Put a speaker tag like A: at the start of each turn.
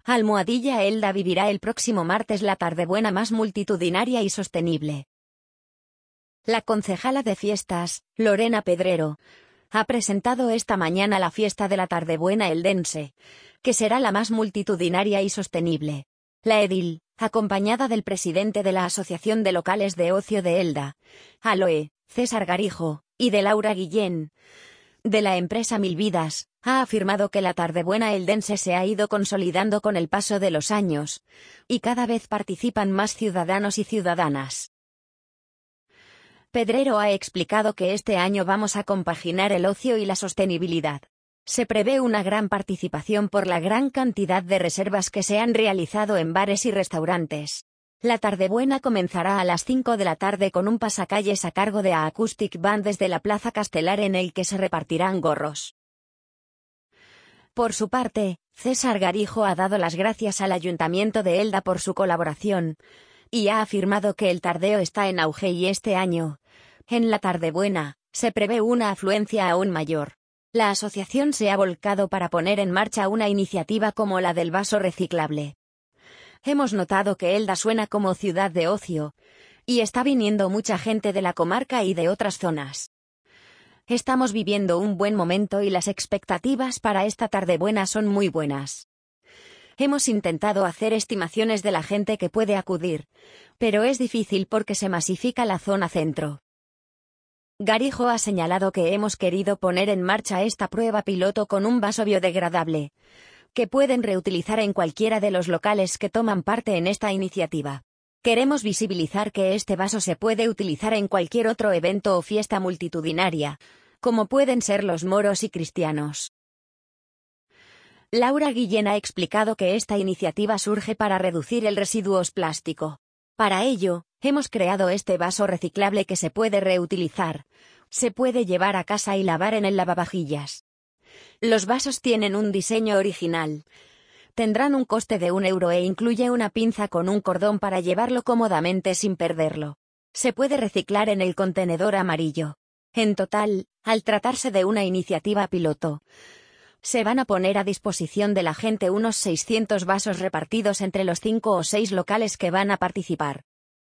A: Almohadilla Elda vivirá el próximo martes la tardebuena más multitudinaria y sostenible. La concejala de fiestas, Lorena Pedrero, ha presentado esta mañana la fiesta de la tardebuena eldense, que será la más multitudinaria y sostenible. La edil, acompañada del presidente de la Asociación de Locales de Ocio de Elda, ALOE, César Garijo, y de Laura Guillén, de la empresa Mil Vidas, ha afirmado que la tardebuena eldense se ha ido consolidando con el paso de los años, y cada vez participan más ciudadanos y ciudadanas. Pedrero ha explicado que este año vamos a compaginar el ocio y la sostenibilidad. Se prevé una gran participación por la gran cantidad de reservas que se han realizado en bares y restaurantes. La tardebuena comenzará a las 5 de la tarde con un pasacalles a cargo de A Acoustic Band desde la Plaza Castelar en el que se repartirán gorros. Por su parte, César Garijo ha dado las gracias al Ayuntamiento de Elda por su colaboración, y ha afirmado que el tardeo está en auge y este año, en la tardebuena, se prevé una afluencia aún mayor. La asociación se ha volcado para poner en marcha una iniciativa como la del vaso reciclable. Hemos notado que Elda suena como ciudad de ocio, y está viniendo mucha gente de la comarca y de otras zonas. Estamos viviendo un buen momento y las expectativas para esta tardebuena son muy buenas. Hemos intentado hacer estimaciones de la gente que puede acudir, pero es difícil porque se masifica la zona centro. Garijo ha señalado que hemos querido poner en marcha esta prueba piloto con un vaso biodegradable, que pueden reutilizar en cualquiera de los locales que toman parte en esta iniciativa. Queremos visibilizar que este vaso se puede utilizar en cualquier otro evento o fiesta multitudinaria, como pueden ser los moros y cristianos. Laura Guillén ha explicado que esta iniciativa surge para reducir el residuos plástico. Para ello, hemos creado este vaso reciclable que se puede reutilizar, se puede llevar a casa y lavar en el lavavajillas. Los vasos tienen un diseño original. Tendrán un coste de €1 e incluye una pinza con un cordón para llevarlo cómodamente sin perderlo. Se puede reciclar en el contenedor amarillo. En total, al tratarse de una iniciativa piloto, se van a poner a disposición de la gente unos 600 vasos repartidos entre los 5 o 6 locales que van a participar.